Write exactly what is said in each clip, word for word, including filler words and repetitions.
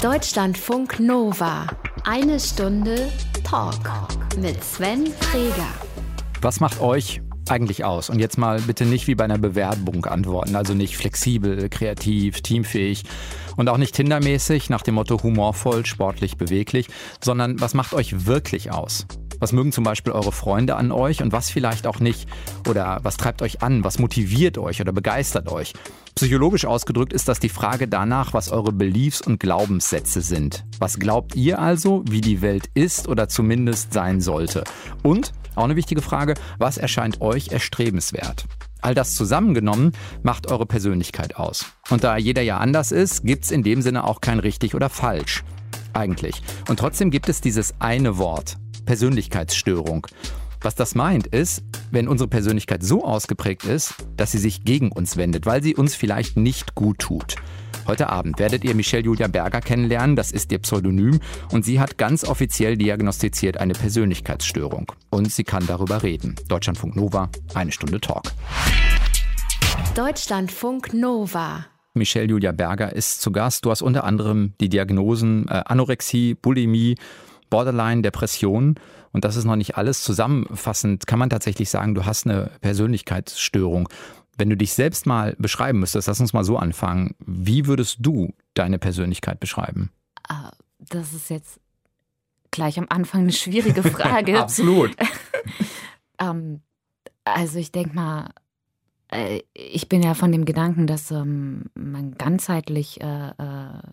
Deutschlandfunk Nova. Eine Stunde Talk mit Sven Freger. Was macht euch eigentlich aus? Und jetzt mal bitte nicht wie bei einer Bewerbung antworten. Also nicht flexibel, kreativ, teamfähig und auch nicht tindermäßig nach dem Motto humorvoll, sportlich, beweglich, sondern was macht euch wirklich aus? Was mögen zum Beispiel eure Freunde an euch und was vielleicht auch nicht? Oder was treibt euch an? Was motiviert euch oder begeistert euch? Psychologisch ausgedrückt ist das die Frage danach, was eure Beliefs- und Glaubenssätze sind. Was glaubt ihr also, wie die Welt ist oder zumindest sein sollte? Und, auch eine wichtige Frage, was erscheint euch erstrebenswert? All das zusammengenommen macht eure Persönlichkeit aus. Und da jeder ja anders ist, gibt's in dem Sinne auch kein richtig oder falsch. Eigentlich. Und trotzdem gibt es dieses eine Wort. Persönlichkeitsstörung. Was das meint ist, wenn unsere Persönlichkeit so ausgeprägt ist, dass sie sich gegen uns wendet, weil sie uns vielleicht nicht gut tut. Heute Abend werdet ihr Michelle Julia Berger kennenlernen, das ist ihr Pseudonym und sie hat ganz offiziell diagnostiziert eine Persönlichkeitsstörung. Und sie kann darüber reden. Deutschlandfunk Nova, eine Stunde Talk. Deutschlandfunk Nova. Michelle Julia Berger ist zu Gast. Du hast unter anderem die Diagnosen äh, Anorexie, Bulimie, Borderline, Depression und das ist noch nicht alles. Zusammenfassend kann man tatsächlich sagen, du hast eine Persönlichkeitsstörung. Wenn du dich selbst mal beschreiben müsstest, lass uns mal so anfangen. Wie würdest du deine Persönlichkeit beschreiben? Das ist jetzt gleich am Anfang eine schwierige Frage. Absolut. ähm, also ich denke mal, äh, ich bin ja von dem Gedanken, dass ähm, man ganzheitlich äh, äh,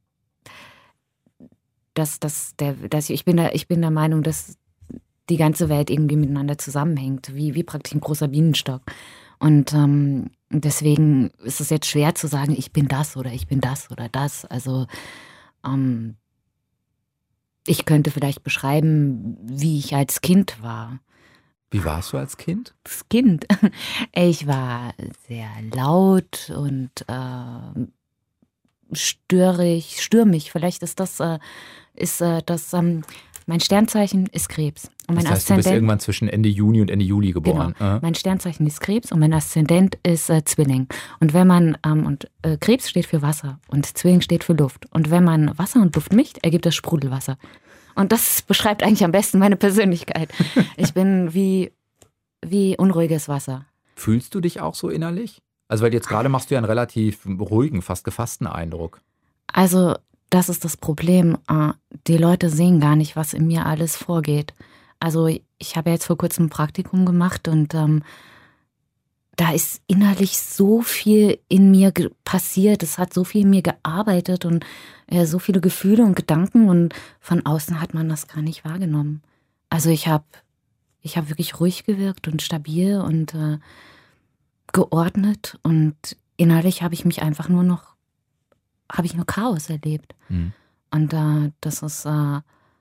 Dass, dass der, dass ich, bin der, ich bin der Meinung, dass die ganze Welt irgendwie miteinander zusammenhängt, wie, wie praktisch ein großer Bienenstock. Und ähm, deswegen ist es jetzt schwer zu sagen, ich bin das oder ich bin das oder das. Also ähm, ich könnte vielleicht beschreiben, wie ich als Kind war. Wie warst du als Kind? Das Kind? Ich war sehr laut und äh, störig, stürmig. Vielleicht ist das, äh, ist äh, das, ähm, mein Sternzeichen ist Krebs. Und mein das heißt, du bist irgendwann zwischen Ende Juni und Ende Juli geboren. Genau. Mein Sternzeichen ist Krebs und mein Aszendent ist äh, Zwilling. Und wenn man, ähm, und äh, Krebs steht für Wasser und Zwilling steht für Luft. Und wenn man Wasser und Luft mischt, ergibt das Sprudelwasser. Und das beschreibt eigentlich am besten meine Persönlichkeit. Ich bin wie, wie unruhiges Wasser. Fühlst du dich auch so innerlich? Also weil jetzt gerade machst du ja einen relativ ruhigen, fast gefassten Eindruck. Also das ist das Problem. Die Leute sehen gar nicht, was in mir alles vorgeht. Also ich habe jetzt vor kurzem ein Praktikum gemacht und ähm, da ist innerlich so viel in mir ge- passiert. Es hat so viel in mir gearbeitet und äh, so viele Gefühle und Gedanken und von außen hat man das gar nicht wahrgenommen. Also ich habe ich hab wirklich ruhig gewirkt und stabil und äh, geordnet und innerlich habe ich mich einfach nur noch, habe ich nur Chaos erlebt. Mhm. Und äh, das ist äh,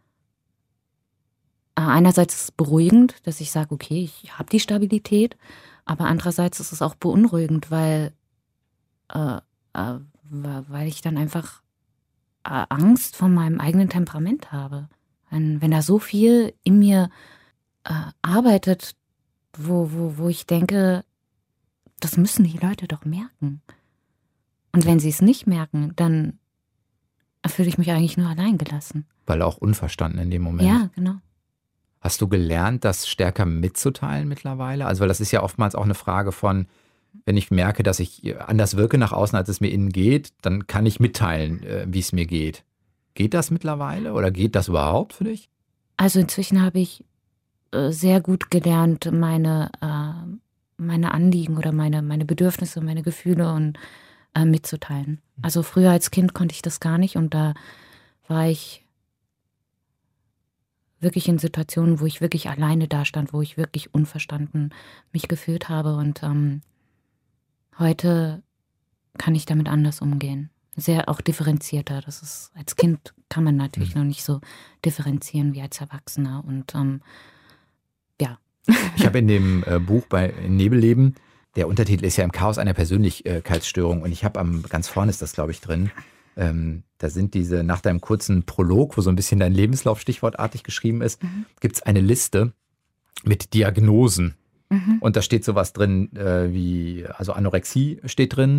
einerseits ist es beruhigend, dass ich sage, okay, ich habe die Stabilität, aber andererseits ist es auch beunruhigend, weil, äh, äh, weil ich dann einfach äh, Angst vor meinem eigenen Temperament habe. Wenn, wenn da so viel in mir äh, arbeitet, wo, wo, wo ich denke, das müssen die Leute doch merken. Und wenn sie es nicht merken, dann fühle ich mich eigentlich nur allein gelassen. Weil auch unverstanden in dem Moment. Ja, genau. Hast du gelernt, das stärker mitzuteilen mittlerweile? Also weil das ist ja oftmals auch eine Frage von, wenn ich merke, dass ich anders wirke nach außen, als es mir innen geht, dann kann ich mitteilen, wie es mir geht. Geht das mittlerweile oder geht das überhaupt für dich? Also inzwischen habe ich sehr gut gelernt, meine, äh, meine Anliegen oder meine, meine Bedürfnisse, meine Gefühle und äh, mitzuteilen. Also früher als Kind konnte ich das gar nicht und da war ich wirklich in Situationen, wo ich wirklich alleine dastand, wo ich wirklich unverstanden mich gefühlt habe und ähm, heute kann ich damit anders umgehen. Sehr auch differenzierter. Das ist, als Kind kann man natürlich mhm. noch nicht so differenzieren wie als Erwachsener und ähm, ja. Ich habe in dem äh, Buch bei Nebelleben, der Untertitel ist ja im Chaos einer Persönlichkeitsstörung und ich habe am, ganz vorne ist das glaube ich drin, ähm, da sind diese, nach deinem kurzen Prolog, wo so ein bisschen dein Lebenslauf stichwortartig geschrieben ist, mhm. gibt es eine Liste mit Diagnosen. Mhm. Und da steht sowas drin äh, wie, also Anorexie steht drin,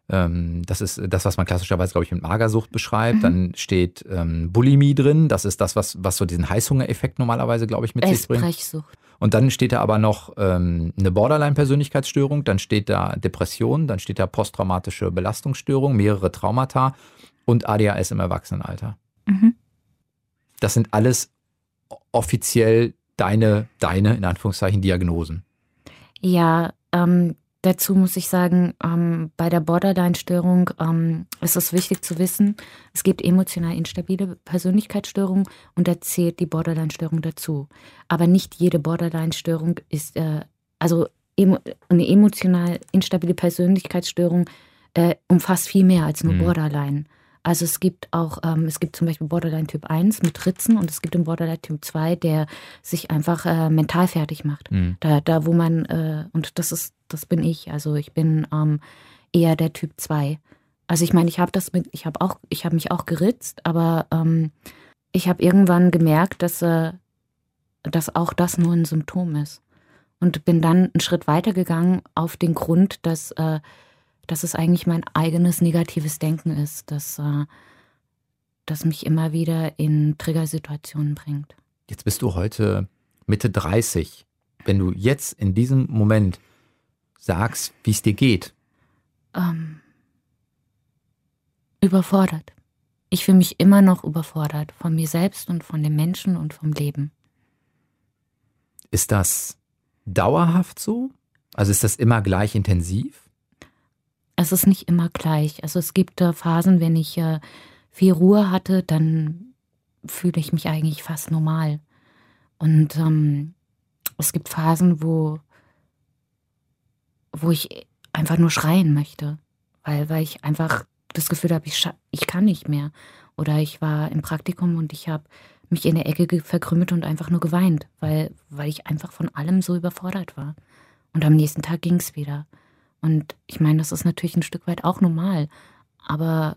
Ähm, das ist das, was man klassischerweise, glaube ich, mit Magersucht beschreibt. Mhm. Dann steht ähm, Bulimie drin. Das ist das, was, was so diesen Heißhungereffekt normalerweise, glaube ich, mit sich bringt. Essbrechsucht. Und dann steht da aber noch ähm, eine Borderline-Persönlichkeitsstörung, dann steht da Depression, dann steht da posttraumatische Belastungsstörung, mehrere Traumata und A D H S im Erwachsenenalter. Mhm. Das sind alles offiziell deine, deine, in Anführungszeichen, Diagnosen. Ja, ähm, dazu muss ich sagen, ähm, bei der Borderline-Störung ähm, ist es wichtig zu wissen, es gibt emotional instabile Persönlichkeitsstörungen und da zählt die Borderline-Störung dazu. Aber nicht jede Borderline-Störung ist, äh, also emo, eine emotional instabile Persönlichkeitsstörung äh, umfasst viel mehr als nur Mhm. Borderline. Also es gibt auch, ähm, es gibt zum Beispiel Borderline Typ eins mit Ritzen und es gibt den Borderline Typ zwei, der sich einfach äh, mental fertig macht. Mhm. Da, da wo man, äh, und das ist, das bin ich, also ich bin ähm, eher der Typ zwei. Also ich meine, ich habe das mit, ich habe auch, ich habe mich auch geritzt, aber ähm, ich habe irgendwann gemerkt, dass, äh, dass auch das nur ein Symptom ist. Und bin dann einen Schritt weiter gegangen auf den Grund, dass äh, dass es eigentlich mein eigenes negatives Denken ist, das, äh, das mich immer wieder in Triggersituationen bringt. Jetzt bist du heute Mitte dreißig. Wenn du jetzt in diesem Moment sagst, wie es dir geht. Ähm, überfordert. Ich fühle mich immer noch überfordert von mir selbst und von den Menschen und vom Leben. Ist das dauerhaft so? Also ist das immer gleich intensiv? Es ist nicht immer gleich. Also es gibt äh, Phasen, wenn ich äh, viel Ruhe hatte, dann fühle ich mich eigentlich fast normal. Und ähm, es gibt Phasen, wo, wo ich einfach nur schreien möchte, weil, weil ich einfach das Gefühl habe, ich, scha- ich kann nicht mehr. Oder ich war im Praktikum und ich habe mich in der Ecke ge- verkrümmelt und einfach nur geweint, weil, weil ich einfach von allem so überfordert war. Und am nächsten Tag ging es wieder. Und ich meine, das ist natürlich ein Stück weit auch normal. Aber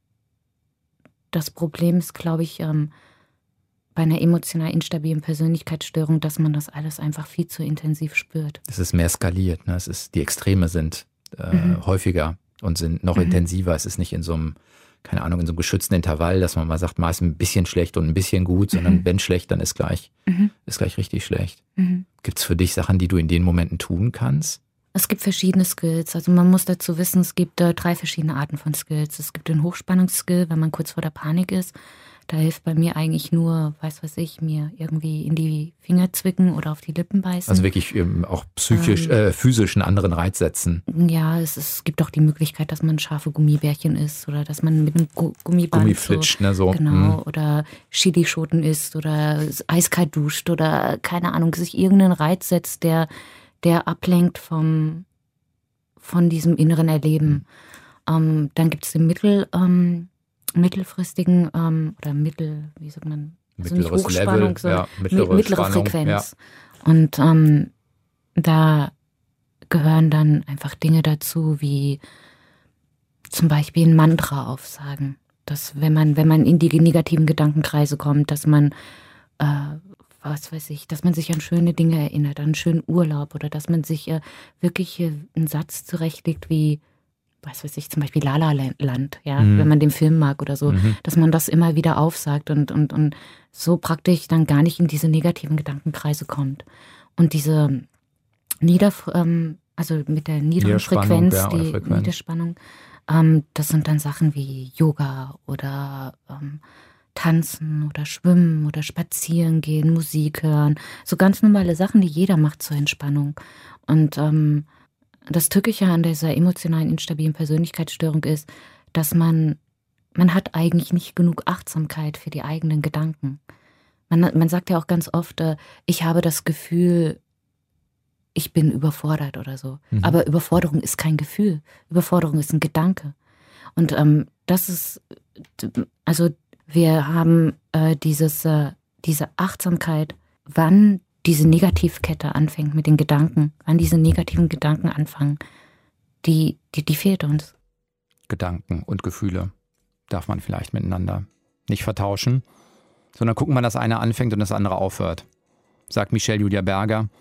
das Problem ist, glaube ich, ähm, bei einer emotional instabilen Persönlichkeitsstörung, dass man das alles einfach viel zu intensiv spürt. Es ist mehr skaliert. Ne? Es ist, die Extreme sind äh, Mhm. häufiger und sind noch Mhm. intensiver. Es ist nicht in so einem, keine Ahnung, in so einem geschützten Intervall, dass man mal sagt, mal ist ein bisschen schlecht und ein bisschen gut, sondern Mhm. wenn schlecht, dann ist gleich, Mhm. ist gleich richtig schlecht. Mhm. Gibt es für dich Sachen, die du in den Momenten tun kannst? Es gibt verschiedene Skills. Also man muss dazu wissen, es gibt äh, drei verschiedene Arten von Skills. Es gibt den Hochspannungsskill, wenn man kurz vor der Panik ist. Da hilft bei mir eigentlich nur, weiß was ich, mir irgendwie in die Finger zwicken oder auf die Lippen beißen. Also wirklich ähm, auch psychisch, Ähm. äh, physisch einen anderen Reiz setzen. Ja, es, es gibt auch die Möglichkeit, dass man scharfe Gummibärchen isst oder dass man mit einem Gu- Gummiband Gummiflitsch, ne, so. so, genau, Mhm. oder Chilischoten isst oder eiskalt duscht oder keine Ahnung, sich irgendeinen Reiz setzt, der, der ablenkt vom, von diesem inneren Erleben. Ähm, dann gibt es den Mittel, ähm, mittelfristigen ähm, oder mittel, wie sagt man, also nicht Mittleres Hochspannung, Level, sondern ja, mittlere, mi- mittlere Spannung, Frequenz. Und ähm, da gehören dann einfach Dinge dazu, wie zum Beispiel ein Mantra aufsagen. Dass wenn man, wenn man in die negativen Gedankenkreise kommt, dass man, äh, was weiß ich, dass man sich an schöne Dinge erinnert, an einen schönen Urlaub oder dass man sich äh, wirklich äh, einen Satz zurechtlegt wie, was weiß ich, zum Beispiel La La Land, ja, Mhm. wenn man den Film mag oder so, Mhm. dass man das immer wieder aufsagt und, und, und so praktisch dann gar nicht in diese negativen Gedankenkreise kommt. Und diese Nieder, ähm, also mit der niederen Niederspannung, Frequenz, ja, oder die Frequenz. Niederspannung, ähm, das sind dann Sachen wie Yoga oder ähm, Tanzen oder Schwimmen oder Spazieren gehen, Musik hören. So ganz normale Sachen, die jeder macht zur Entspannung. Und ähm, das Tückische an dieser emotionalen instabilen Persönlichkeitsstörung ist, dass man, man hat eigentlich nicht genug Achtsamkeit für die eigenen Gedanken. Man, man sagt ja auch ganz oft, äh, ich habe das Gefühl, ich bin überfordert oder so. Mhm. Aber Überforderung ist kein Gefühl. Überforderung ist ein Gedanke. Und ähm, das ist, also wir haben äh, dieses, äh, diese Achtsamkeit, wann diese Negativkette anfängt mit den Gedanken, wann diese negativen Gedanken anfangen, die, die, die fehlt uns. Gedanken und Gefühle darf man vielleicht miteinander nicht vertauschen, sondern gucken, wann das eine anfängt und das andere aufhört. Sagt Michelle Julia Berger.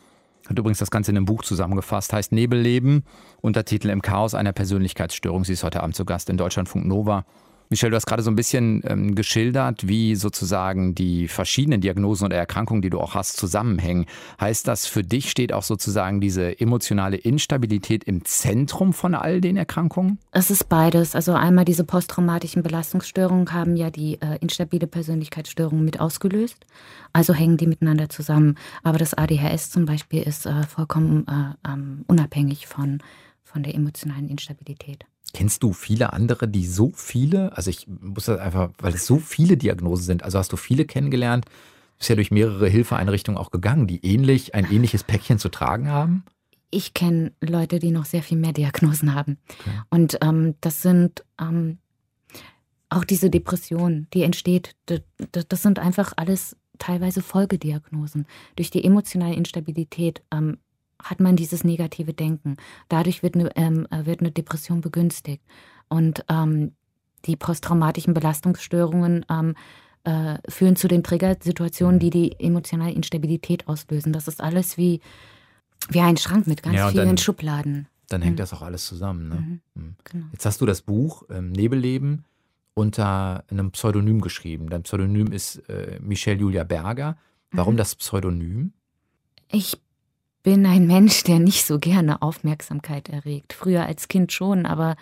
Hat übrigens das Ganze in einem Buch zusammengefasst, heißt Nebelleben, Untertitel Im Chaos einer Persönlichkeitsstörung. Sie ist heute Abend zu Gast in Deutschlandfunk Nova. Michelle, du hast gerade so ein bisschen ähm, geschildert, wie sozusagen die verschiedenen Diagnosen oder Erkrankungen, die du auch hast, zusammenhängen. Heißt das, für dich steht auch sozusagen diese emotionale Instabilität im Zentrum von all den Erkrankungen? Es ist beides. Also einmal diese posttraumatischen Belastungsstörungen haben ja die äh, instabile Persönlichkeitsstörung mit ausgelöst. Also hängen die miteinander zusammen. Aber das A D H S zum Beispiel ist äh, vollkommen äh, ähm, unabhängig von, von der emotionalen Instabilität. Kennst du viele andere, die so viele, also ich muss das einfach, weil es so viele Diagnosen sind, also hast du viele kennengelernt, bist ja durch mehrere Hilfeeinrichtungen auch gegangen, die ähnlich, ein ähnliches Päckchen zu tragen haben? Ich kenne Leute, die noch sehr viel mehr Diagnosen haben. Okay. Und ähm, das sind ähm, auch diese Depression, die entsteht, das, das sind einfach alles teilweise Folgediagnosen. Durch die emotionale Instabilität ähm, hat man dieses negative Denken. Dadurch wird eine, ähm, wird eine Depression begünstigt. Und ähm, die posttraumatischen Belastungsstörungen ähm, äh, führen zu den Triggersituationen, die die emotionale Instabilität auslösen. Das ist alles wie, wie ein Schrank mit ganz ja, vielen dann, Schubladen. Dann hängt mhm. das auch alles zusammen. Ne? Mhm. Mhm. Genau. Jetzt hast du das Buch ähm, Nebelleben unter einem Pseudonym geschrieben. Dein Pseudonym ist äh, Michelle Julia Berger. Warum mhm. das Pseudonym? Ich bin ein Mensch, der nicht so gerne Aufmerksamkeit erregt. Früher als Kind schon, aber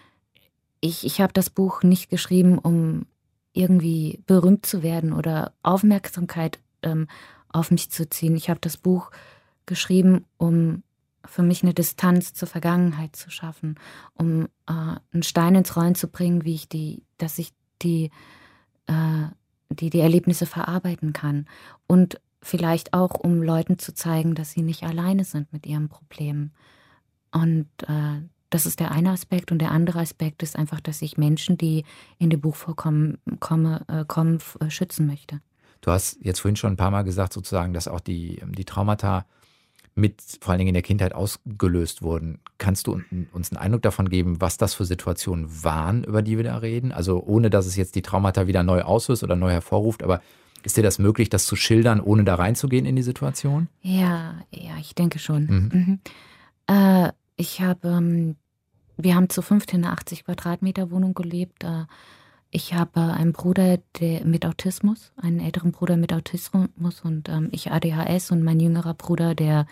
ich, ich habe das Buch nicht geschrieben, um irgendwie berühmt zu werden oder Aufmerksamkeit ähm, auf mich zu ziehen. Ich habe das Buch geschrieben, um für mich eine Distanz zur Vergangenheit zu schaffen, um äh, einen Stein ins Rollen zu bringen, wie ich die, dass ich die, äh, die, die Erlebnisse verarbeiten kann. Und vielleicht auch, um Leuten zu zeigen, dass sie nicht alleine sind mit ihrem Problem. Und äh, das ist der eine Aspekt. Und der andere Aspekt ist einfach, dass ich Menschen, die in dem Buch vorkommen, komme, äh, kommen, äh, schützen möchte. Du hast jetzt vorhin schon ein paar Mal gesagt, sozusagen, dass auch die, die Traumata mit vor allen Dingen in der Kindheit ausgelöst wurden. Kannst du uns einen Eindruck davon geben, was das für Situationen waren, über die wir da reden? Also ohne, dass es jetzt die Traumata wieder neu auslöst oder neu hervorruft, aber ist dir das möglich, das zu schildern, ohne da reinzugehen in die Situation? Ja, ja, ich denke schon. Mhm. Mhm. Äh, ich habe, ähm, wir haben zu fünft in einer achtzig Quadratmeter Wohnung gelebt. Äh, ich habe einen Bruder der, mit Autismus, einen älteren Bruder mit Autismus und ähm, ich A D H S und mein jüngerer Bruder, der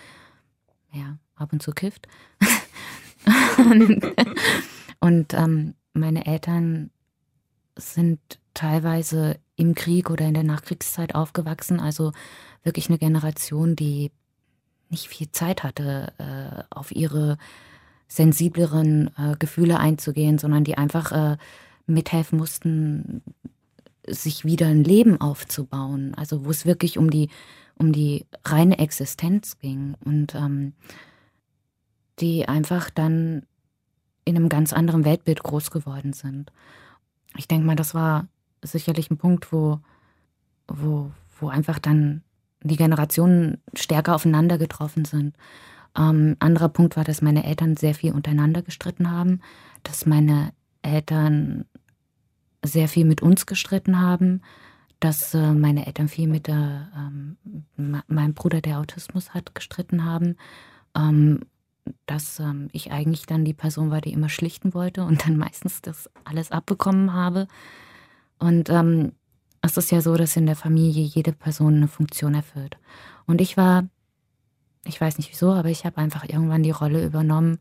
ja ab und zu kifft. und und ähm, meine Eltern sind teilweise im Krieg oder in der Nachkriegszeit aufgewachsen, also wirklich eine Generation, die nicht viel Zeit hatte, äh, auf ihre sensibleren äh, Gefühle einzugehen, sondern die einfach äh, mithelfen mussten, sich wieder ein Leben aufzubauen, also wo es wirklich um die, um die reine Existenz ging und ähm, die einfach dann in einem ganz anderen Weltbild groß geworden sind. Ich denke mal, das war sicherlich ein Punkt, wo, wo, wo einfach dann die Generationen stärker aufeinander getroffen sind. Ähm, anderer Punkt war, dass meine Eltern sehr viel untereinander gestritten haben, dass meine Eltern sehr viel mit uns gestritten haben, dass äh, meine Eltern viel mit der, ähm, meinem Bruder, der Autismus hat, gestritten haben, ähm, dass ähm, ich eigentlich dann die Person war, die immer schlichten wollte und dann meistens das alles abbekommen habe. Und ähm, es ist ja so, dass in der Familie jede Person eine Funktion erfüllt. Und ich war, ich weiß nicht wieso, aber ich habe einfach irgendwann die Rolle übernommen,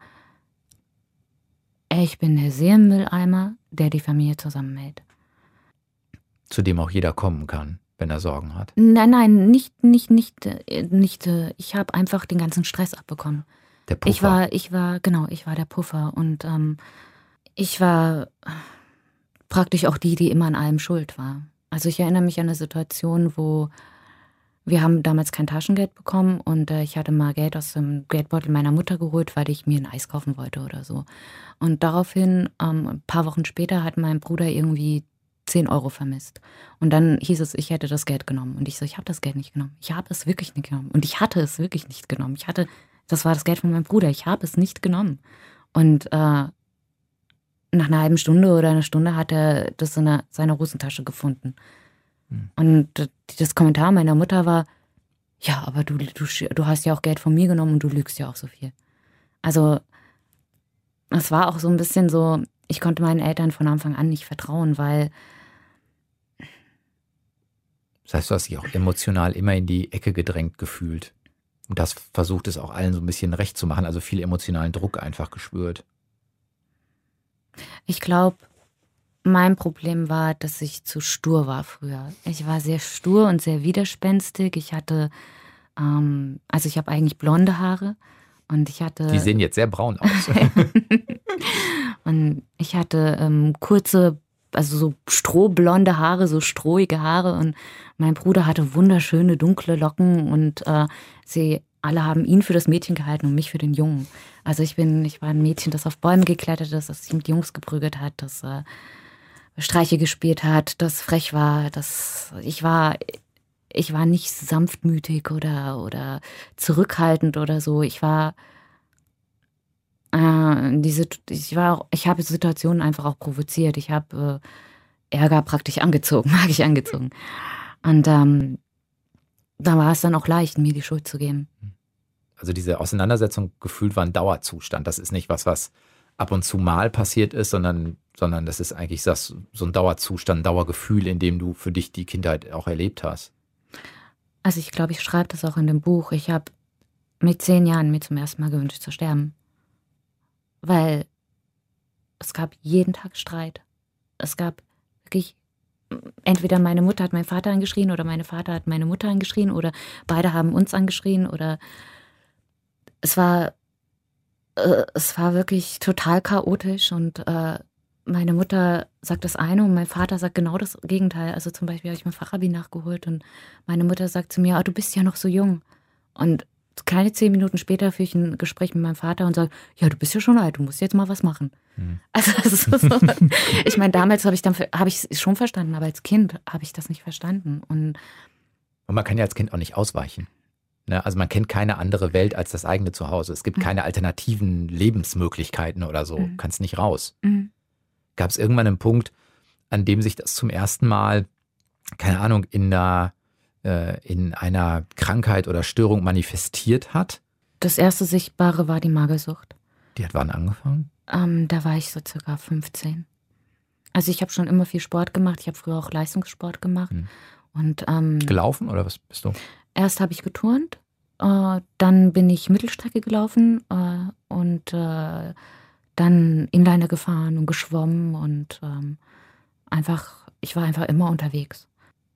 ich bin der Seelenmülleimer, der die Familie zusammenhält. Zu dem auch jeder kommen kann, wenn er Sorgen hat. Nein, nein, nicht, nicht, nicht, nicht. Ich habe einfach den ganzen Stress abbekommen. Der Puffer. Ich war, ich war, genau, ich war der Puffer und ähm, ich war praktisch auch die, die immer an allem schuld war. Also ich erinnere mich an eine Situation, wo wir haben damals kein Taschengeld bekommen und äh, ich hatte mal Geld aus dem Geldbeutel meiner Mutter geholt, weil ich mir ein Eis kaufen wollte oder so. Und daraufhin, ähm, ein paar Wochen später, hat mein Bruder irgendwie zehn Euro vermisst. Und dann hieß es, ich hätte das Geld genommen. Und ich so, ich habe das Geld nicht genommen. Ich habe es wirklich nicht genommen. Und ich hatte es wirklich nicht genommen. Ich hatte, das war das Geld von meinem Bruder. Ich habe es nicht genommen. Und äh, nach einer halben Stunde oder einer Stunde hat er das in seiner Hosentasche gefunden. Und das Kommentar meiner Mutter war, ja, aber du, du, du hast ja auch Geld von mir genommen und du lügst ja auch so viel. Also es war auch so ein bisschen so, ich konnte meinen Eltern von Anfang an nicht vertrauen, weil... Das heißt, du hast dich auch emotional immer in die Ecke gedrängt gefühlt. Und das versucht es auch allen so ein bisschen recht zu machen, also viel emotionalen Druck einfach gespürt. Ich glaube, mein Problem war, dass ich zu stur war früher. Ich war sehr stur und sehr widerspenstig. Ich hatte, ähm, also ich habe eigentlich blonde Haare und ich hatte... Die sehen jetzt sehr braun aus. Und ich hatte ähm, kurze, also so strohblonde Haare, so strohige Haare und mein Bruder hatte wunderschöne dunkle Locken und äh, sie alle haben ihn für das Mädchen gehalten und mich für den Jungen. Also ich bin, ich war ein Mädchen, das auf Bäume geklettert ist, das sich mit Jungs geprügelt hat, das äh, Streiche gespielt hat, das frech war, das ich war, ich war nicht sanftmütig oder oder zurückhaltend oder so. Ich war äh, diese, ich war, ich habe Situationen einfach auch provoziert. Ich habe äh, Ärger praktisch angezogen, mag ich angezogen. Und ähm, da war es dann auch leicht, mir die Schuld zu geben. Also diese Auseinandersetzung gefühlt war ein Dauerzustand. Das ist nicht was, was ab und zu mal passiert ist, sondern, sondern das ist eigentlich das, so ein Dauerzustand, ein Dauergefühl, in dem du für dich die Kindheit auch erlebt hast. Also ich glaube, ich schreibe das auch in dem Buch. Ich habe mit zehn Jahren mir zum ersten Mal gewünscht zu sterben. Weil es gab jeden Tag Streit. Es gab wirklich, entweder meine Mutter hat meinen Vater angeschrien oder meine Vater hat meine Mutter angeschrien oder beide haben uns angeschrien oder es war, äh, es war wirklich total chaotisch und äh, meine Mutter sagt das eine und mein Vater sagt genau das Gegenteil. Also zum Beispiel habe ich mein Fachabi nachgeholt und meine Mutter sagt zu mir, oh, du bist ja noch so jung. Und keine zehn Minuten später führe ich ein Gespräch mit meinem Vater und sage, ja, du bist ja schon alt, du musst jetzt mal was machen. Hm. Also das ist so, ich meine, damals habe ich dann habe ich es schon verstanden, aber als Kind habe ich das nicht verstanden. Und, und man kann ja als Kind auch nicht ausweichen. Ne? Also man kennt keine andere Welt als das eigene Zuhause. Es gibt mhm. keine alternativen Lebensmöglichkeiten oder so. Mhm. Kannst nicht raus. Mhm. Gab es irgendwann einen Punkt, an dem sich das zum ersten Mal, keine Ahnung, in einer in einer Krankheit oder Störung manifestiert hat? Das erste Sichtbare war die Magersucht. Die hat wann angefangen? Ähm, da war ich so circa fünfzehn. Also ich habe schon immer viel Sport gemacht. Ich habe früher auch Leistungssport gemacht. Hm. Und, ähm, gelaufen oder was bist du? Erst habe ich geturnt, äh, dann bin ich Mittelstrecke gelaufen äh, und äh, dann Inliner gefahren und geschwommen und ähm, einfach, ich war einfach immer unterwegs.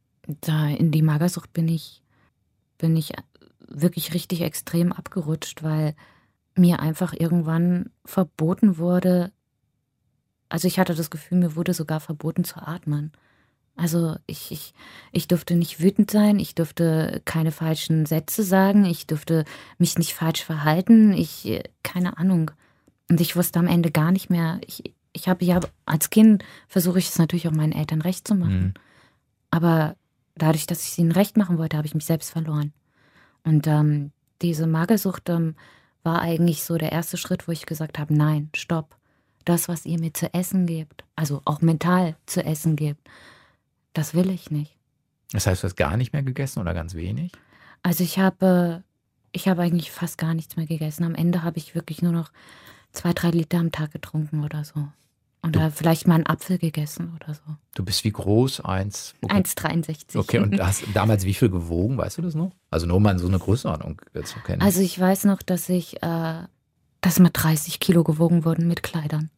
Da in die Magersucht bin ich, bin ich wirklich richtig extrem abgerutscht, weil mir einfach irgendwann verboten wurde, also ich hatte das Gefühl, mir wurde sogar verboten zu atmen. Also ich, ich, ich durfte nicht wütend sein, ich durfte keine falschen Sätze sagen, ich durfte mich nicht falsch verhalten, ich, keine Ahnung. Und ich wusste am Ende gar nicht mehr, ich, ich habe ja als Kind versuche ich es natürlich auch meinen Eltern recht zu machen. Mhm. Aber dadurch, dass ich es ihnen recht machen wollte, habe ich mich selbst verloren. Und ähm, diese Magersucht ähm, war eigentlich so der erste Schritt, wo ich gesagt habe, nein, stopp. Das, was ihr mir zu essen gebt, also auch mental zu essen gebt, das will ich nicht. Das heißt, du hast gar nicht mehr gegessen oder ganz wenig? Also ich habe, ich habe eigentlich fast gar nichts mehr gegessen. Am Ende habe ich wirklich nur noch zwei, drei Liter am Tag getrunken oder so. Oder vielleicht mal einen Apfel gegessen oder so. Du bist wie groß? eins eins Komma dreiundsechzig. Okay, und hast damals wie viel gewogen? Weißt du das noch? Also nur mal so eine Größenordnung zu kennen. Also ich weiß noch, dass ich, äh, dass mal dreißig Kilo gewogen wurden mit Kleidern.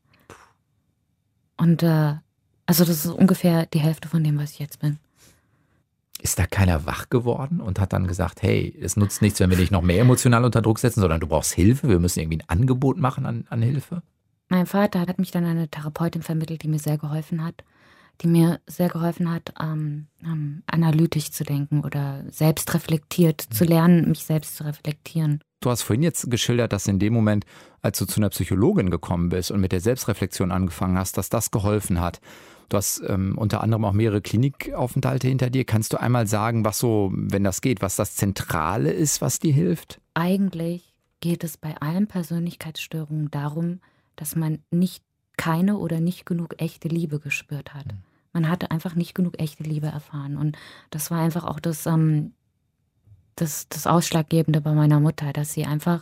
Und äh, also das ist ungefähr die Hälfte von dem, was ich jetzt bin. Ist da keiner wach geworden und hat dann gesagt, hey, es nutzt nichts, wenn wir dich noch mehr emotional unter Druck setzen, sondern du brauchst Hilfe, wir müssen irgendwie ein Angebot machen an, an Hilfe? Mein Vater hat mich dann an eine Therapeutin vermittelt, die mir sehr geholfen hat, die mir sehr geholfen hat, ähm, ähm, analytisch zu denken oder selbst reflektiert zu lernen, mich selbst zu reflektieren. Du hast vorhin jetzt geschildert, dass in dem Moment, als du zu einer Psychologin gekommen bist und mit der Selbstreflexion angefangen hast, dass das geholfen hat. Du hast ähm, unter anderem auch mehrere Klinikaufenthalte hinter dir. Kannst du einmal sagen, was so, wenn das geht, was das Zentrale ist, was dir hilft? Eigentlich geht es bei allen Persönlichkeitsstörungen darum, dass man nicht keine oder nicht genug echte Liebe gespürt hat. Man hatte einfach nicht genug echte Liebe erfahren. Und das war einfach auch das, ähm, das, das Ausschlaggebende bei meiner Mutter, dass sie einfach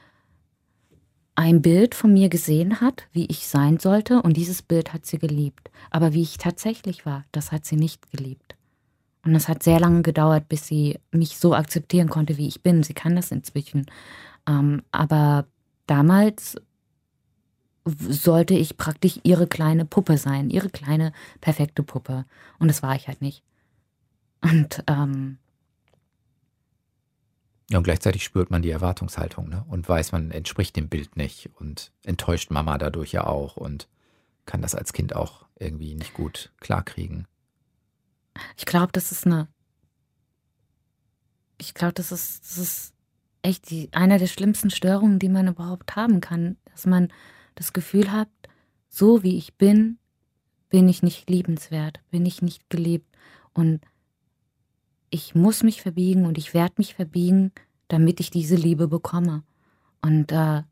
ein Bild von mir gesehen hat, wie ich sein sollte, und dieses Bild hat sie geliebt. Aber wie ich tatsächlich war, das hat sie nicht geliebt. Und das hat sehr lange gedauert, bis sie mich so akzeptieren konnte, wie ich bin. Sie kann das inzwischen. Ähm, aber damals sollte ich praktisch ihre kleine Puppe sein, ihre kleine, perfekte Puppe. Und das war ich halt nicht. Und ähm, ja, und gleichzeitig spürt man die Erwartungshaltung, ne? Und weiß, man entspricht dem Bild nicht und enttäuscht Mama dadurch ja auch und kann das als Kind auch irgendwie nicht gut klarkriegen. Ich glaube, das ist eine. Ich glaube, das ist, das ist echt die, einer der schlimmsten Störungen, die man überhaupt haben kann. Dass man das Gefühl hat, so wie ich bin, bin ich nicht liebenswert, bin ich nicht geliebt. Und ich muss mich verbiegen und ich werde mich verbiegen, damit ich diese Liebe bekomme. Und äh,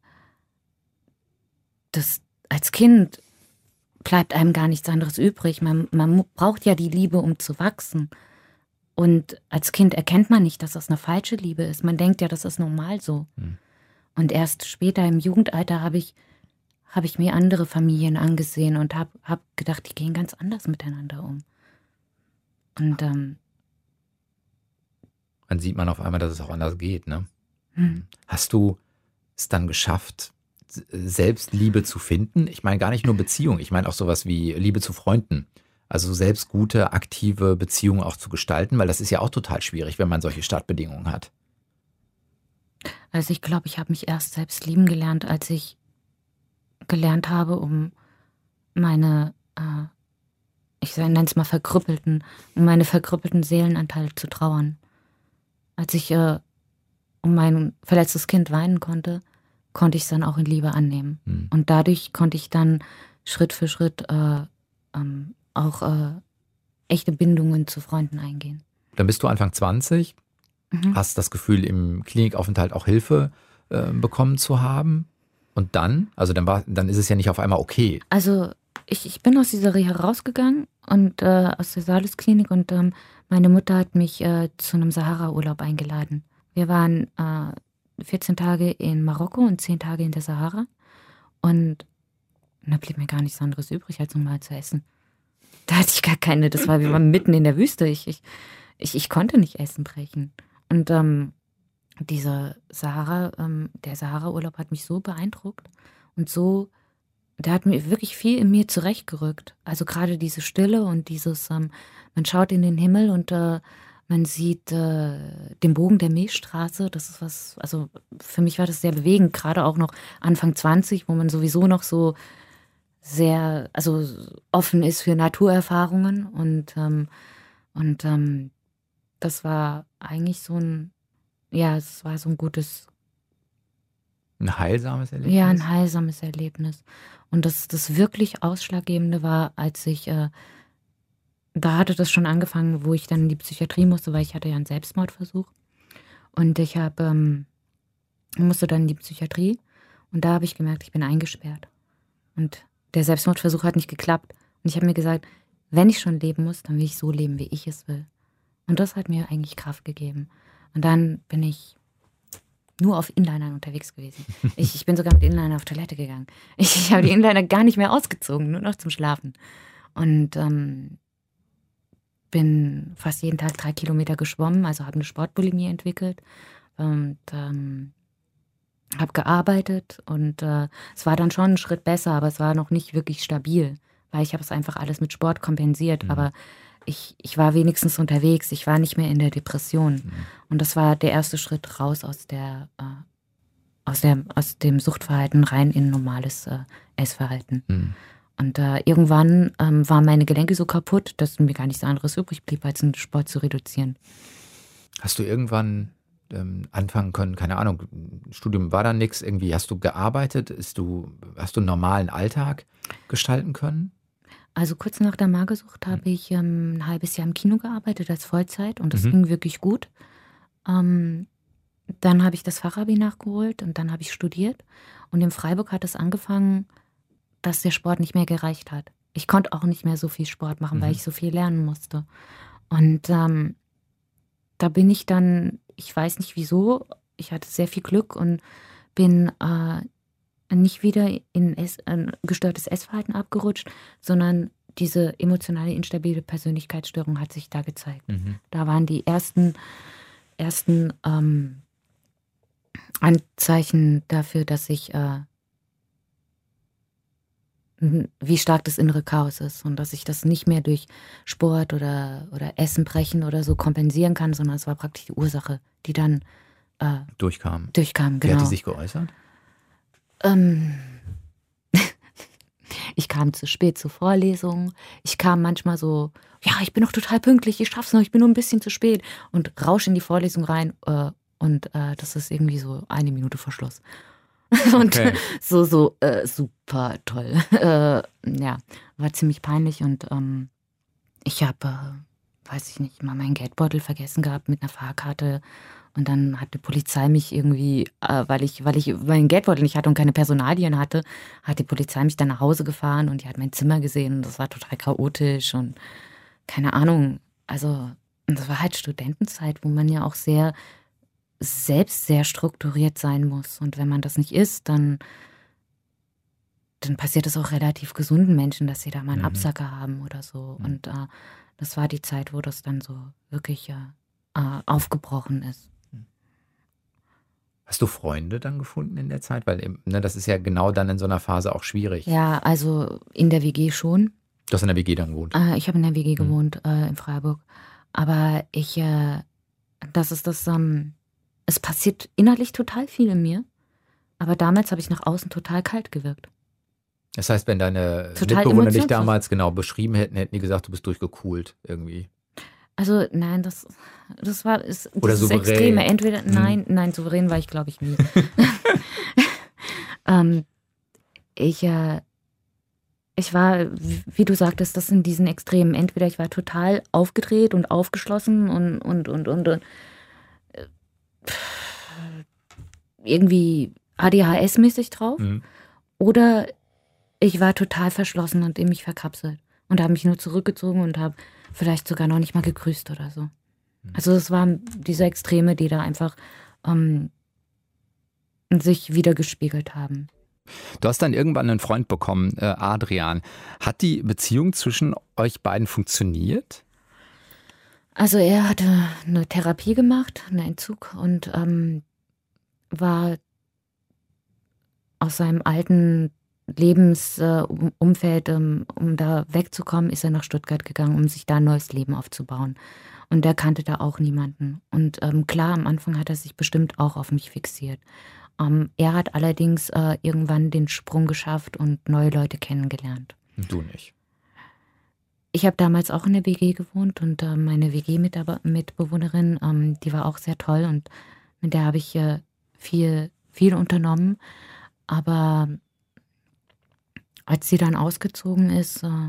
das als Kind bleibt einem gar nichts anderes übrig. Man, man braucht ja die Liebe, um zu wachsen. Und als Kind erkennt man nicht, dass das eine falsche Liebe ist. Man denkt ja, das ist normal so. Hm. Und erst später im Jugendalter habe ich, hab ich mir andere Familien angesehen und habe hab gedacht, die gehen ganz anders miteinander um. Und ähm, dann sieht man auf einmal, dass es auch anders geht, ne? Hm. Hast du es dann geschafft, selbst Liebe zu finden? Ich meine gar nicht nur Beziehung, ich meine auch sowas wie Liebe zu Freunden. Also selbst gute, aktive Beziehungen auch zu gestalten, weil das ist ja auch total schwierig, wenn man solche Startbedingungen hat. Also ich glaube, ich habe mich erst selbst lieben gelernt, als ich gelernt habe, um meine, äh, ich nenne es mal verkrüppelten, um meine verkrüppelten Seelenanteile zu trauern. Als ich äh, um mein verletztes Kind weinen konnte, konnte ich es dann auch in Liebe annehmen. Hm. Und dadurch konnte ich dann Schritt für Schritt äh, ähm, auch äh, echte Bindungen zu Freunden eingehen. Dann bist du Anfang zwanzig, mhm. hast das Gefühl, im Klinikaufenthalt auch Hilfe äh, bekommen zu haben. Und dann? Also dann, war, dann ist es ja nicht auf einmal okay. Also ich, ich bin aus dieser Reha rausgegangen und äh, aus der Salus-Klinik und ähm, meine Mutter hat mich äh, zu einem Sahara-Urlaub eingeladen. Wir waren äh, vierzehn Tage in Marokko und zehn Tage in der Sahara. Und da blieb mir gar nichts anderes übrig, als normal zu essen. Da hatte ich gar keine, das war, wir waren mitten in der Wüste. Ich, ich, ich, ich konnte nicht Essen brechen. Und ähm, dieser Sahara, ähm, der Sahara-Urlaub hat mich so beeindruckt und so, der hat mir wirklich viel in mir zurechtgerückt. Also gerade diese Stille und dieses, ähm, man schaut in den Himmel und äh, man sieht äh, den Bogen der Milchstraße. Das ist was, also für mich war das sehr bewegend, gerade auch noch Anfang zwanzig, wo man sowieso noch so sehr, also offen ist für Naturerfahrungen und, ähm, und ähm, das war eigentlich so ein, ja, es war so ein gutes, ein heilsames Erlebnis? Ja, ein heilsames Erlebnis. Und das, das wirklich Ausschlaggebende war, als ich, äh, da hatte das schon angefangen, wo ich dann in die Psychiatrie musste, weil ich hatte ja einen Selbstmordversuch. Und ich habe, ähm, musste dann in die Psychiatrie und da habe ich gemerkt, ich bin eingesperrt. Und der Selbstmordversuch hat nicht geklappt. Und ich habe mir gesagt, wenn ich schon leben muss, dann will ich so leben, wie ich es will. Und das hat mir eigentlich Kraft gegeben. Und dann bin ich nur auf Inlinern unterwegs gewesen. Ich, ich bin sogar mit Inliner auf Toilette gegangen. Ich, ich habe die Inliner gar nicht mehr ausgezogen, nur noch zum Schlafen. Und ähm, bin fast jeden Tag drei Kilometer geschwommen, also habe eine Sportbulimie entwickelt und ähm, habe gearbeitet und äh, es war dann schon ein Schritt besser, aber es war noch nicht wirklich stabil, weil ich habe es einfach alles mit Sport kompensiert, mhm. aber ich, ich war wenigstens unterwegs, ich war nicht mehr in der Depression mhm. und das war der erste Schritt raus aus der, äh, aus der aus dem Suchtverhalten rein in normales äh, Essverhalten. Mhm. Und äh, irgendwann ähm, waren meine Gelenke so kaputt, dass mir gar nichts anderes übrig blieb, als den Sport zu reduzieren. Hast du irgendwann ähm, anfangen können, keine Ahnung, Studium war da nichts, irgendwie hast du gearbeitet, ist du, hast du einen normalen Alltag gestalten können? Also kurz nach der Magersucht habe mhm. ich ähm, ein halbes Jahr im Kino gearbeitet als Vollzeit und das Mhm. ging wirklich gut. Ähm, dann habe ich das Fachabi nachgeholt und dann habe ich studiert. Und in Freiburg hat es angefangen, dass der Sport nicht mehr gereicht hat. Ich konnte auch nicht mehr so viel Sport machen, Mhm. weil ich so viel lernen musste. Und ähm, da bin ich dann ich weiß nicht wieso, ich hatte sehr viel Glück und bin äh, nicht wieder in Ess, ein gestörtes Essverhalten abgerutscht, sondern diese emotionale, instabile Persönlichkeitsstörung hat sich da gezeigt. Mhm. Da waren die ersten, ersten ähm, Anzeichen dafür, dass ich, äh, wie stark das innere Chaos ist und dass ich das nicht mehr durch Sport oder, oder Essen brechen oder so kompensieren kann, sondern es war praktisch die Ursache, die dann äh, durchkam. Durchkam, genau. Wie hat die sich geäußert? Ähm, ich kam zu spät zur Vorlesung. Ich kam manchmal so, ja, ich bin noch total pünktlich, ich schaff's noch, ich bin nur ein bisschen zu spät. Und rausche in die Vorlesung rein äh, und äh, das ist irgendwie so eine Minute vor Schluss. Und okay. so, so äh, super toll. Äh, ja, war ziemlich peinlich und ähm, ich habe, äh, weiß ich nicht, mal meinen Geldbeutel vergessen gehabt mit einer Fahrkarte. Und dann hat die Polizei mich irgendwie, äh, weil ich, weil ich meinen Geldbeutel nicht hatte und keine Personalien hatte, hat die Polizei mich dann nach Hause gefahren und die hat mein Zimmer gesehen und das war total chaotisch und keine Ahnung. Also, das war halt Studentenzeit, wo man ja auch sehr, selbst sehr strukturiert sein muss. Und wenn man das nicht ist, dann, dann passiert es auch relativ gesunden Menschen, dass sie da mal einen mhm. Absacker haben oder so. Mhm. Und äh, das war die Zeit, wo das dann so wirklich äh, aufgebrochen ist. Hast du Freunde dann gefunden in der Zeit? Weil ne, das ist ja genau dann in so einer Phase auch schwierig. Ja, also in der W G schon. Du hast in der W G dann gewohnt? Äh, ich habe in der W G gewohnt, mhm. äh, in Freiburg. Aber ich, äh, das ist das, ähm, es passiert innerlich total viel in mir. Aber damals habe ich nach außen total kalt gewirkt. Das heißt, wenn deine total Mitbewohner dich damals genau beschrieben hätten, hätten die gesagt, du bist durchgekühlt irgendwie. Also nein, das, das war ist, Oder das souverän. Extreme. Entweder, hm. nein, nein, souverän war ich, glaube ich, nie. ähm, ich, äh, ich war, wie du sagtest, das sind diesen Extremen. Entweder ich war total aufgedreht und aufgeschlossen und, und, und, und, und äh, irgendwie A D H S-mäßig drauf. Hm. Oder ich war total verschlossen und in mich verkapselt. Und habe mich nur zurückgezogen und habe vielleicht sogar noch nicht mal gegrüßt oder so. Also es waren diese Extreme, die da einfach ähm, sich wieder gespiegelt haben. Du hast dann irgendwann einen Freund bekommen, äh, Adrian. Hat die Beziehung zwischen euch beiden funktioniert? Also er hatte eine Therapie gemacht, einen Entzug und ähm, war aus seinem alten Lebensumfeld, um, um da wegzukommen, ist er nach Stuttgart gegangen, um sich da ein neues Leben aufzubauen. Und er kannte da auch niemanden. Und ähm, klar, am Anfang hat er sich bestimmt auch auf mich fixiert. Ähm, er hat allerdings äh, irgendwann den Sprung geschafft und neue Leute kennengelernt. Du nicht. Ich habe damals auch in der W G gewohnt und äh, meine W G-Mitbewohnerin, ähm, die war auch sehr toll und mit der habe ich äh, viel, viel unternommen. Aber als sie dann ausgezogen ist, äh,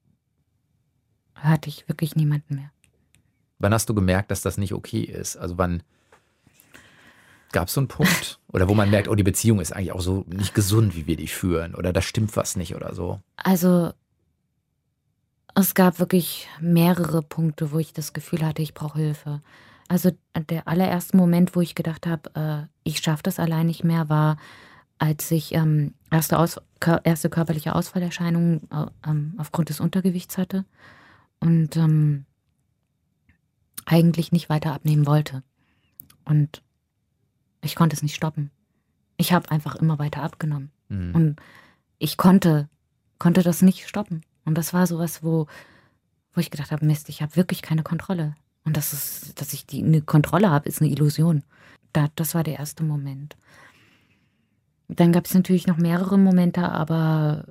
hatte ich wirklich niemanden mehr. Wann hast du gemerkt, dass das nicht okay ist? Also wann gab es so einen Punkt? Oder wo man merkt, oh, die Beziehung ist eigentlich auch so nicht gesund, wie wir die führen. Oder da stimmt was nicht oder so. Also es gab wirklich mehrere Punkte, wo ich das Gefühl hatte, ich brauche Hilfe. Also der allererste Moment, wo ich gedacht habe, äh, ich schaffe das allein nicht mehr, war, als ich ähm, erste, Aus, erste körperliche Ausfallerscheinungen äh, ähm, aufgrund des Untergewichts hatte und ähm, eigentlich nicht weiter abnehmen wollte. Und ich konnte es nicht stoppen. Ich habe einfach immer weiter abgenommen. Mhm. Und ich konnte, konnte das nicht stoppen. Und das war sowas, wo, wo ich gedacht habe, Mist, ich habe wirklich keine Kontrolle. Und das ist, dass ich die, eine Kontrolle habe, ist eine Illusion. Da, das war der erste Moment. Dann gab es natürlich noch mehrere Momente, aber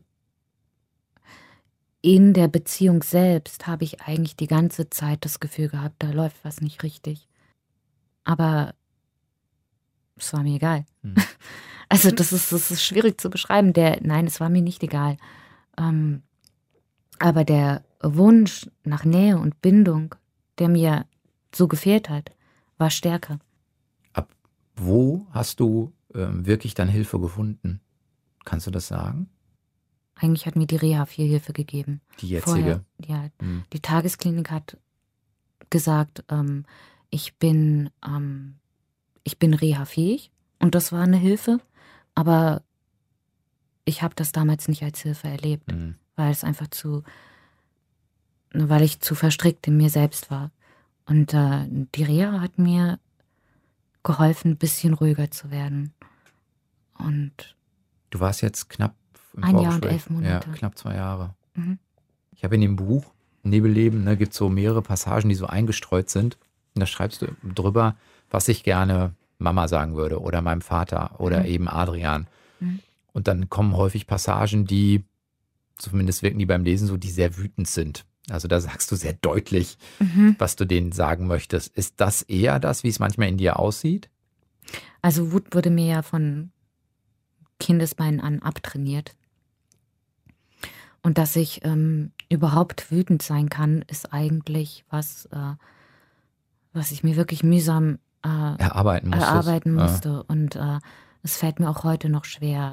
in der Beziehung selbst habe ich eigentlich die ganze Zeit das Gefühl gehabt, da läuft was nicht richtig. Aber es war mir egal. Hm. Also das ist, das ist schwierig zu beschreiben. Der, nein, es war mir nicht egal. Ähm, aber der Wunsch nach Nähe und Bindung, der mir so gefehlt hat, war stärker. Ab wo hast du ähm, wirklich dann Hilfe gefunden? Kannst du das sagen? Eigentlich hat mir die Reha viel Hilfe gegeben. Die jetzige? Vorher, ja, hm. Die Tagesklinik hat gesagt, ähm, ich bin ähm, ich bin reha-fähig und das war eine Hilfe, aber ich habe das damals nicht als Hilfe erlebt, mhm. weil es einfach zu, weil ich zu verstrickt in mir selbst war. Und äh, die Reha hat mir geholfen, ein bisschen ruhiger zu werden. Und du warst jetzt knapp im ein Jahr und elf Monate. Ja, knapp zwei Jahre. Mhm. Ich habe in dem Buch Nebelleben, ne, gibt es so mehrere Passagen, die so eingestreut sind. Und da schreibst du drüber, was ich gerne Mama sagen würde oder meinem Vater oder mhm. eben Adrian. Mhm. Und dann kommen häufig Passagen, die, zumindest wirken die beim Lesen so, die sehr wütend sind. Also da sagst du sehr deutlich, mhm. was du denen sagen möchtest. Ist das eher das, wie es manchmal in dir aussieht? Also Wut wurde mir ja von Kindesbeinen an abtrainiert. Und dass ich ähm, überhaupt wütend sein kann, ist eigentlich was, äh, was ich mir wirklich mühsam äh, erarbeiten, erarbeiten musste. Ja. Und äh, es fällt mir auch heute noch schwer,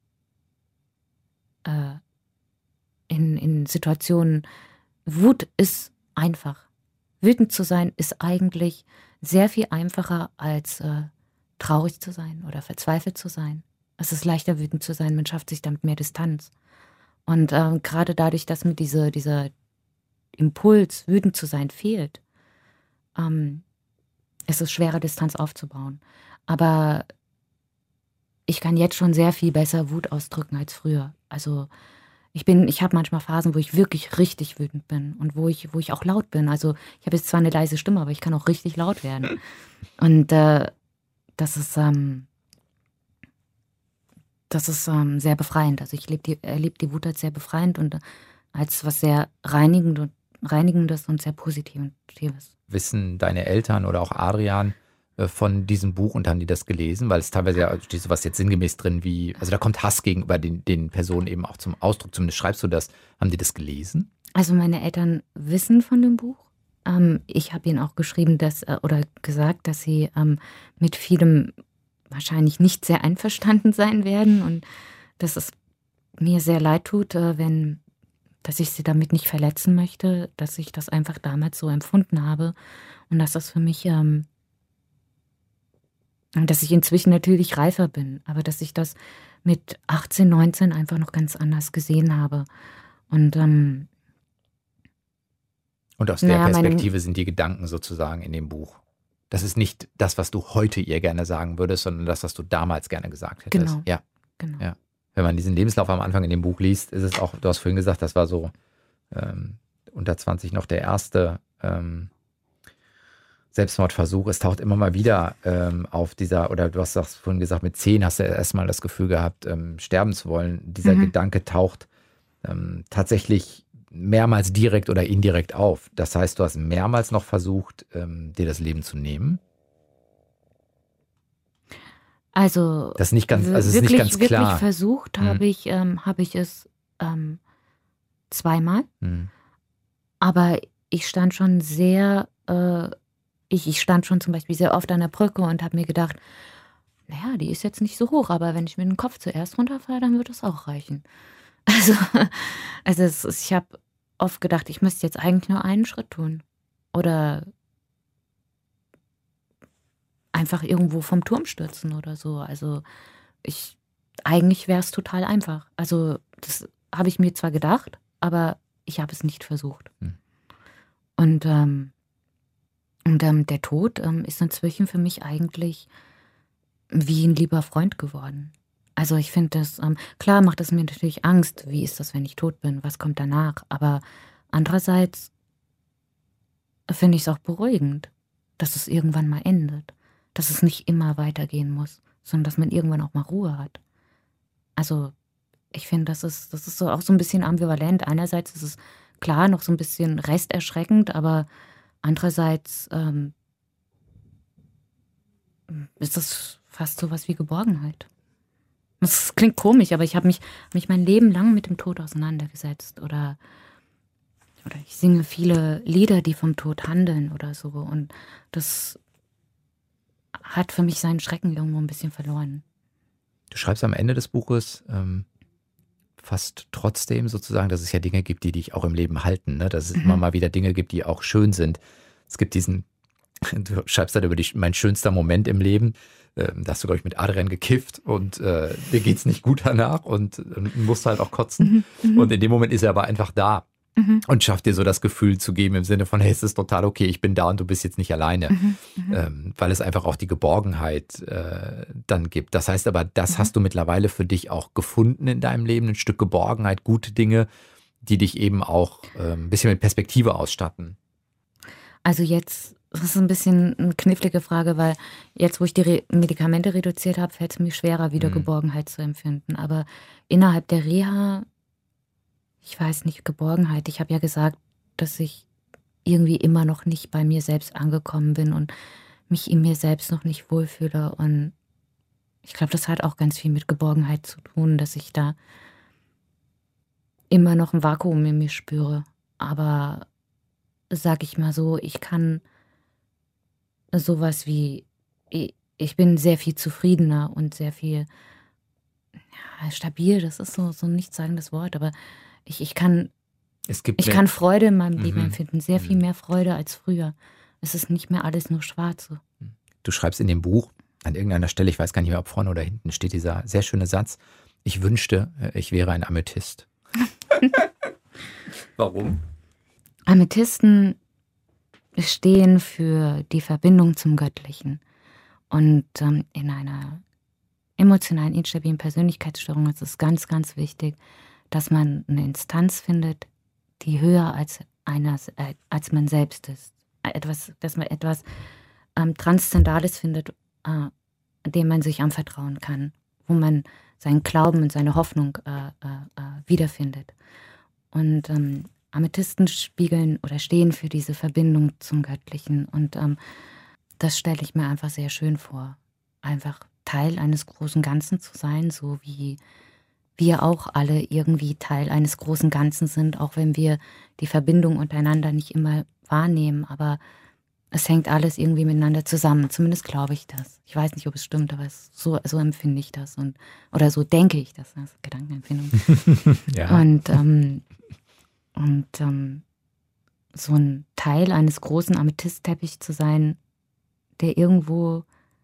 äh, in, in Situationen. Wut ist einfach. Wütend zu sein ist eigentlich sehr viel einfacher als äh, traurig zu sein oder verzweifelt zu sein. Es ist leichter, wütend zu sein, man schafft sich damit mehr Distanz. Und äh, gerade dadurch, dass mir diese, dieser Impuls, wütend zu sein, fehlt, ähm, ist es schwerer, Distanz aufzubauen. Aber ich kann jetzt schon sehr viel besser Wut ausdrücken als früher. Also ich bin, ich habe manchmal Phasen, wo ich wirklich richtig wütend bin und wo ich, wo ich auch laut bin. Also ich habe jetzt zwar eine leise Stimme, aber ich kann auch richtig laut werden. Und äh, das ist, ähm, das ist ähm, sehr befreiend. Also ich die, erlebe die Wut als sehr befreiend und äh, als was sehr reinigend und, Reinigendes und sehr Positives. Wissen deine Eltern oder auch Adrian äh, von diesem Buch und haben die das gelesen? Weil es teilweise ja steht sowas jetzt sinngemäß drin wie, also da kommt Hass gegenüber den, den Personen eben auch zum Ausdruck. Zumindest schreibst du das. Haben die das gelesen? Also meine Eltern wissen von dem Buch. Ähm, ich habe ihnen auch geschrieben, dass äh, oder gesagt, dass sie ähm, mit vielem wahrscheinlich nicht sehr einverstanden sein werden und dass es mir sehr leid tut, äh, wenn dass ich sie damit nicht verletzen möchte, dass ich das einfach damals so empfunden habe und dass das für mich, ähm, dass ich inzwischen natürlich reifer bin, aber dass ich das mit achtzehn, neunzehn einfach noch ganz anders gesehen habe. Und, ähm, und aus der naja, Perspektive meine, sind die Gedanken sozusagen in dem Buch. Das ist nicht das, was du heute ihr gerne sagen würdest, sondern das, was du damals gerne gesagt hättest. Genau, ja. genau. Ja. Wenn man diesen Lebenslauf am Anfang in dem Buch liest, ist es auch, du hast vorhin gesagt, das war so ähm, unter zwanzig noch der erste ähm, Selbstmordversuch. Es taucht immer mal wieder ähm, auf dieser, oder du hast das vorhin gesagt, mit zehn hast du erstmal das Gefühl gehabt, ähm, sterben zu wollen. Dieser mhm. Gedanke taucht ähm, tatsächlich mehrmals direkt oder indirekt auf. Das heißt, du hast mehrmals noch versucht, ähm, dir das Leben zu nehmen. Also, das ist nicht ganz, also wirklich, ist nicht ganz klar. Wirklich versucht hm. habe ich, ähm, hab ich es ähm, zweimal. Hm. Aber ich stand schon sehr, äh, ich, ich stand schon zum Beispiel sehr oft an der Brücke und habe mir gedacht, naja, die ist jetzt nicht so hoch, aber wenn ich mit dem Kopf zuerst runterfalle, dann wird das auch reichen. Also, also es, ich habe oft gedacht, ich müsste jetzt eigentlich nur einen Schritt tun. Oder einfach irgendwo vom Turm stürzen oder so. Also ich, eigentlich wäre es total einfach. Also das habe ich mir zwar gedacht, aber ich habe es nicht versucht. Hm. Und, ähm, und ähm, der Tod ähm, ist inzwischen für mich eigentlich wie ein lieber Freund geworden. Also ich finde das, ähm, klar macht es mir natürlich Angst, wie ist das, wenn ich tot bin, was kommt danach, aber andererseits finde ich es auch beruhigend, dass es irgendwann mal endet. Dass es nicht immer weitergehen muss, sondern dass man irgendwann auch mal Ruhe hat. Also ich finde, das ist, das ist so auch so ein bisschen ambivalent. Einerseits ist es klar noch so ein bisschen resterschreckend, aber andererseits ähm, ist das fast so was wie Geborgenheit. Das klingt komisch, aber ich habe mich, mich mein Leben lang mit dem Tod auseinandergesetzt. Oder, oder ich singe viele Lieder, die vom Tod handeln oder so. Und das hat für mich seinen Schrecken irgendwo ein bisschen verloren. Du schreibst am Ende des Buches ähm, fast trotzdem sozusagen, dass es ja Dinge gibt, die dich auch im Leben halten, ne? Dass es mhm. immer mal wieder Dinge gibt, die auch schön sind. Es gibt diesen Du schreibst dann über die, mein schönster Moment im Leben. Ähm, da hast du, glaube ich, mit Adrian gekifft und äh, dir geht's nicht gut danach und äh, musst halt auch kotzen. Mhm, und in dem Moment ist er aber einfach da. Mhm. Und schafft dir so das Gefühl zu geben im Sinne von, hey, es ist total okay, ich bin da und du bist jetzt nicht alleine. Mhm, ähm, weil es einfach auch die Geborgenheit äh, dann gibt. Das heißt aber, das mhm. hast du mittlerweile für dich auch gefunden in deinem Leben, ein Stück Geborgenheit, gute Dinge, die dich eben auch äh, ein bisschen mit Perspektive ausstatten. Also jetzt, das ist ein bisschen eine knifflige Frage, weil jetzt, wo ich die Re- Medikamente reduziert habe, fällt es mir schwerer, wieder mhm. Geborgenheit zu empfinden. Aber innerhalb der Reha, ich weiß nicht, Geborgenheit. Ich habe ja gesagt, dass ich irgendwie immer noch nicht bei mir selbst angekommen bin und mich in mir selbst noch nicht wohlfühle. Und ich glaube, das hat auch ganz viel mit Geborgenheit zu tun, dass ich da immer noch ein Vakuum in mir spüre. Aber sag ich mal so, ich kann sowas wie, ich bin sehr viel zufriedener und sehr viel ja, stabil, das ist so, so ein nichtssagendes Wort, aber ich, ich kann es gibt ich kann Freude in meinem Leben mhm. empfinden, sehr viel mehr Freude als früher. Es ist nicht mehr alles nur schwarz. Du schreibst in dem Buch, an irgendeiner Stelle, ich weiß gar nicht mehr, ob vorne oder hinten, steht dieser sehr schöne Satz, ich wünschte, ich wäre ein Amethyst. Warum? Amethysten stehen für die Verbindung zum Göttlichen. Und ähm, in einer emotionalen, instabilen Persönlichkeitsstörung ist es ganz, ganz wichtig, dass man eine Instanz findet, die höher als, einer, äh, als man selbst ist. Etwas, dass man etwas ähm, Transzendales findet, äh, dem man sich anvertrauen kann, wo man seinen Glauben und seine Hoffnung äh, äh, wiederfindet. Und ähm, Amethysten spiegeln oder stehen für diese Verbindung zum Göttlichen. Und ähm, das stelle ich mir einfach sehr schön vor. Einfach Teil eines großen Ganzen zu sein, so wie wir auch alle irgendwie Teil eines großen Ganzen sind, auch wenn wir die Verbindung untereinander nicht immer wahrnehmen. Aber es hängt alles irgendwie miteinander zusammen. Zumindest glaube ich das. Ich weiß nicht, ob es stimmt, aber es, so, so empfinde ich das. Und, oder so denke ich das. Das ist Gedankenempfindung. ja. Und, ähm, und ähm, so ein Teil eines großen Amethystteppichs zu sein, der irgendwo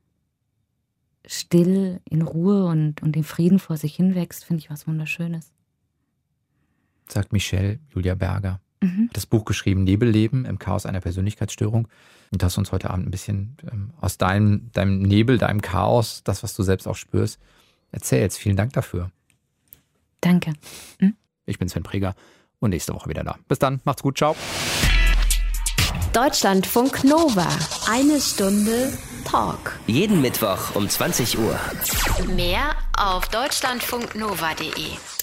still in Ruhe und, und in Frieden vor sich hinwächst, finde ich was Wunderschönes. Sagt Michelle Julia Berger. Mhm. Das Buch geschrieben, Nebelleben im Chaos einer Persönlichkeitsstörung. Und hast uns heute Abend ein bisschen ähm, aus deinem, deinem Nebel, deinem Chaos, das, was du selbst auch spürst, erzählst. Vielen Dank dafür. Danke. Mhm. Ich bin Sven Preger und nächste Woche wieder da. Bis dann, macht's gut, ciao. Deutschlandfunk Nova. Eine Stunde Talk. Jeden Mittwoch um zwanzig Uhr. Mehr auf deutschlandfunknova punkt de.